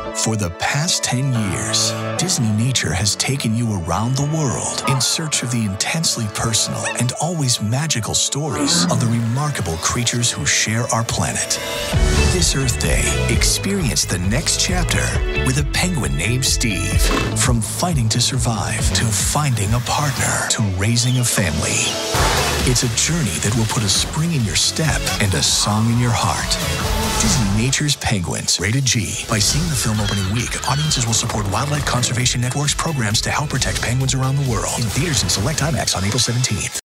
For the past 10 years, Disney Nature has taken you around the world in search of the intensely personal and always magical stories of the remarkable creatures who share our planet. This Earth Day, experience the next chapter with a penguin named Steve. From fighting to survive, to finding a partner, to raising a family. It's a journey that will put a spring in your step and a song in your heart. Disney Nature's Penguins, rated G. By seeing the film opening week, audiences will support Wildlife Conservation Network's programs to help protect penguins around the world. In theaters and select IMAX on April 17th.